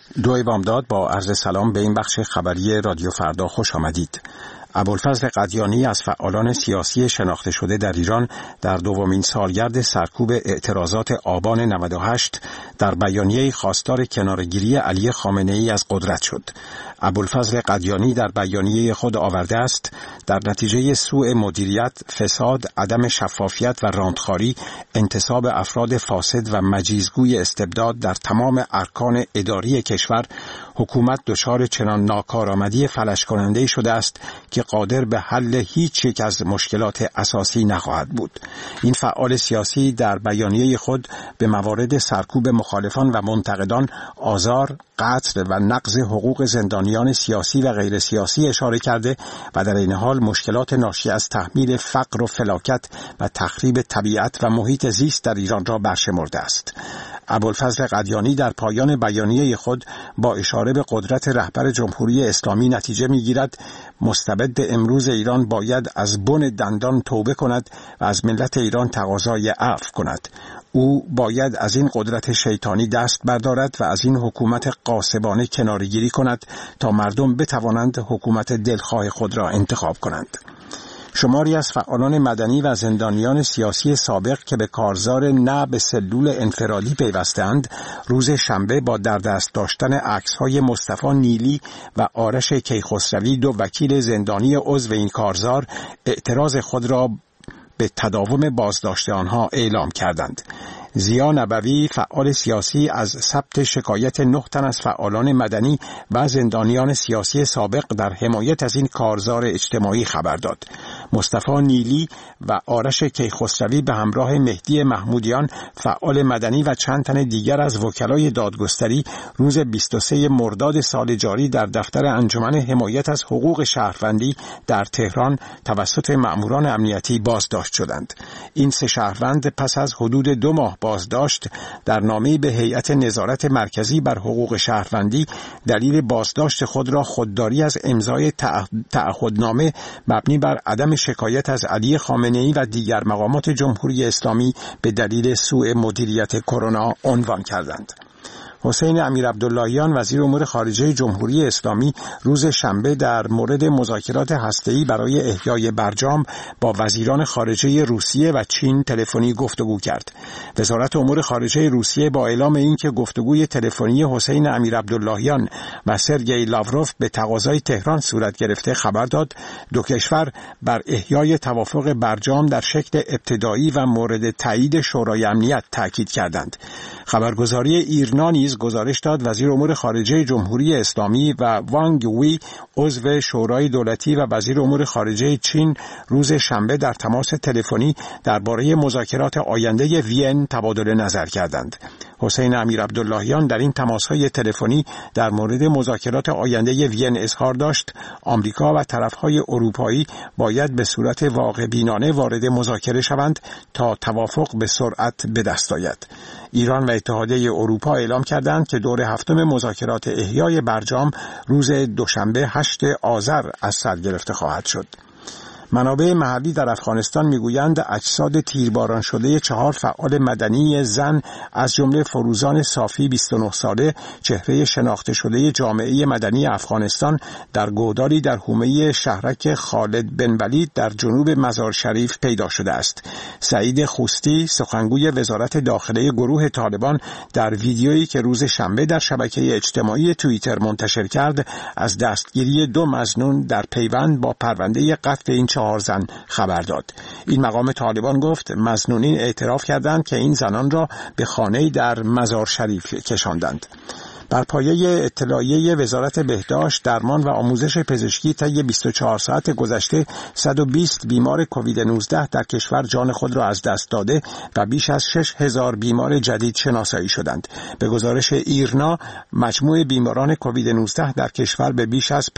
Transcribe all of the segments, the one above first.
دو بامداد با عرض سلام به این بخش خبری رادیو فردا خوش آمدید. ابوالفضل قدیانی از فعالان سیاسی شناخته شده در ایران در دومین سالگرد سرکوب اعتراضات آبان 98 در بیانیه‌ای خواستار کناره‌گیری علی خامنه‌ای از قدرت شد. ابوالفضل قدیانی در بیانیه خود آورده است در نتیجه سوء مدیریت، فساد، عدم شفافیت و راندخواری، انتصاب افراد فاسد و مجیزگوی استبداد در تمام ارکان اداری کشور، حکومت دچار چنان ناکارآمدی فلج کننده شده است که قادر به حل هیچ یک از مشکلات اساسی نخواهد بود. این فعال سیاسی در بیانیه خود به موارد سرکوب مخالفان و منتقدان، آزار، قتل و نقض حقوق زندانیان سیاسی و غیر سیاسی اشاره کرده و در این حال مشکلات ناشی از تحمیل فقر و فلاکت و تخریب طبیعت و محیط زیست در ایران را برشمرده است. ابوالفضل قدیانی در پایان بیانیه خود با اشاره به قدرت رهبر جمهوری اسلامی نتیجه می‌گیرد مستبد امروز ایران باید از بن دندان توبه کند و از ملت ایران تقاضای عفو کند. او باید از این قدرت شیطانی دست بردارد و از این حکومت غاصبانه کناره‌گیری کند تا مردم بتوانند حکومت دلخواه خود را انتخاب کنند. شماری از فعالان مدنی و زندانیان سیاسی سابق که به کارزار نه به سلول انفرادی پیوستند، روز شنبه با در دست داشتن عکس‌های مصطفی نیلی و آرش کیخسروی، دو وکیل زندانی عضو این کارزار، اعتراض خود را به تداوم بازداشت آنها اعلام کردند. ضیا نبوی، فعال سیاسی، از ثبت شکایت 9 تن از فعالان مدنی و زندانیان سیاسی سابق در حمایت از این کارزار اجتماعی خبر داد. مصطفی نیلی و آرش کیخسروی به همراه مهدی محمودیان، فعال مدنی، و چند تن دیگر از وکلای دادگستری روز 23 مرداد سال جاری در دفتر انجمن حمایت از حقوق شهروندی در تهران توسط مأموران امنیتی بازداشت شدند. این 3 شهروند پس از حدود 2 ماه بازداشت در نامه‌ای به هیئت نظارت مرکزی بر حقوق شهروندی دلیل بازداشت خود را خودداری از امضای تعهدنامه مبنی بر عدم شکایت از علی خامنه‌ای و دیگر مقامات جمهوری اسلامی به دلیل سوء مدیریت کرونا عنوان کردند. حسین امیرعبداللهیان، وزیر امور خارجه جمهوری اسلامی، روز شنبه در مورد مذاکرات هسته‌ای برای احیای برجام با وزیران خارجه روسیه و چین تلفنی گفتگو کرد. وزارت امور خارجه روسیه با اعلام اینکه گفتگوی تلفنی حسین امیرعبداللهیان و سرگئی لاوروف به تقاضای تهران صورت گرفته خبر داد، دو کشور بر احیای توافق برجام در شکل ابتدایی و مورد تایید شورای امنیت تاکید کردند. خبرگزاری ایرنا نیز گزارش داد وزیر امور خارجه جمهوری اسلامی و وانگ وی، عضو شورای دولتی و وزیر امور خارجه چین، روز شنبه در تماس تلفنی درباره مذاکرات آینده وین تبادل نظر کردند. حسین امیرعبداللهیان در این تماس‌های تلفنی در مورد مذاکرات آینده وین اظهار داشت آمریکا و طرف‌های اروپایی باید به صورت واقع‌بینانه وارد مذاکره شوند تا توافق به سرعت به دست آید. ایران و اتحادیه اروپا اعلام کردند که دور 7 مذاکرات احیای برجام روز دوشنبه 8 آذر از سر گرفته خواهد شد. منابع محلی در افغانستان میگویند اجساد تیرباران شده 4 فعال مدنی زن از جمله فروزان صافی 29 ساله، چهره شناخته شده جامعه مدنی افغانستان، در گودالی در حومه شهرک خالد بن ولید در جنوب مزار شریف پیدا شده است. سعید خوستی، سخنگوی وزارت داخله گروه طالبان، در ویدیویی که روز شنبه در شبکه اجتماعی توییتر منتشر کرد از دستگیری 2 مظنون در پیوند با پرونده قتل این 4 زن خبر داد. این مقام طالبان گفت مظنونین اعتراف کردند که این زنان را به خانه‌ای در مزار شریف کشاندند. بر پایه اطلاعیه وزارت بهداشت، درمان و آموزش پزشکی طی 24 ساعت گذشته 120 بیمار کووید 19 در کشور جان خود را از دست داده و بیش از 6000 بیمار جدید شناسایی شدند. به گزارش ایرنا، مجموع بیماران کووید 19 در کشور به بیش از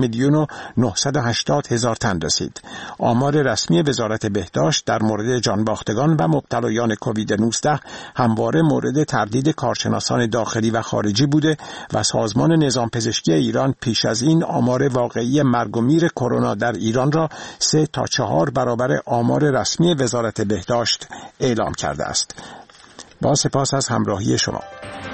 5,980,000 تن رسید. آمار رسمی وزارت بهداشت در مورد جانباختگان و مبتلایان کووید 19 همواره مورد تردید کارشناسان داخلی و خارجی بود و سازمان نظام پزشکی ایران پیش از این آمار واقعی مرگ و میر کرونا در ایران را 3 تا 4 برابر آمار رسمی وزارت بهداشت اعلام کرده است. با سپاس از همراهی شما.